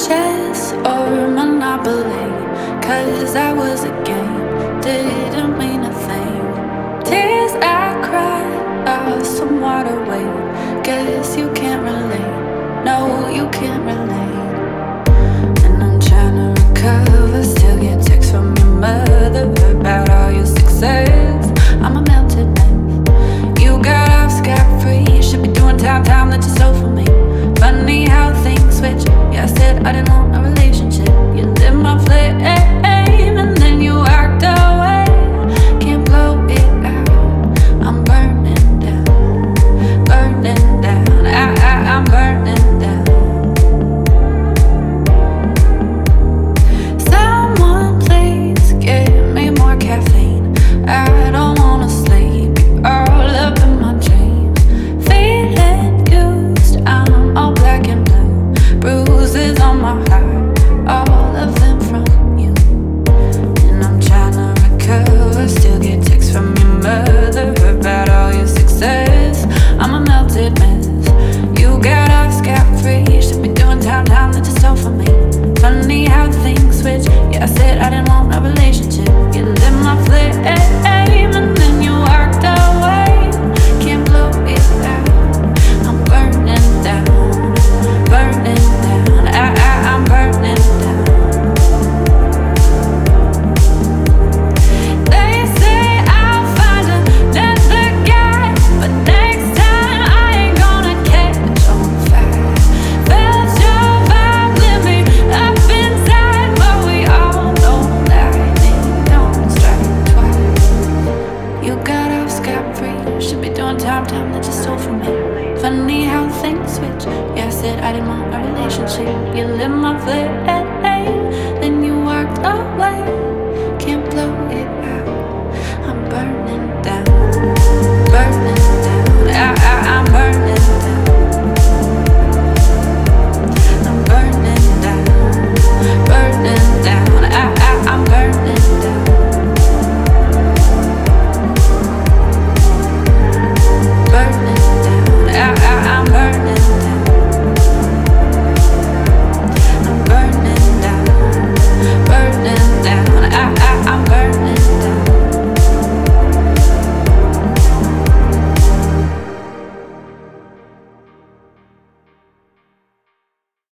chess or Monopoly? 'Cause I was a game, didn't mean a thing. Tears I cried are somewhat away. Guess you can't relate, no, you can't relate. And I'm trying to recover, still get texts from your mother about all your success. I'm a melted mess. You got off scot-free, you should be doing time that you stole from me. Funny how things switch. Yeah, I said I didn't want a relationship. You lit my flame and then you walked away. Can't blow it out. I'm burning down, burning down. I'm burning down. Someone please give me more caffeine. I don't wanna sleep. You're all up in my dreams. Feeling used. I'm all black and blue. Bruises on my heart, all of them from you. And I'm trying to recover, still get texts from your mother about all your success. I'm a melted mess. You got off scot-free, you should be doing time that you stole from me. Funny how things switch. Yeah, I said I didn't want a relationship. You lit my flame and then you walked away. Can't blow it out. I'm burning down, burning down. I'm burning down. They say I'll find another guy, but next time I ain't gonna catch on fire. Felt your vibe, lit me up inside, but we all know lightning don't strike twice. You got off scot-free, should be doing time that you stole from me. Funny how things switch. Yeah, I said I didn't want a relationship. You lit my flame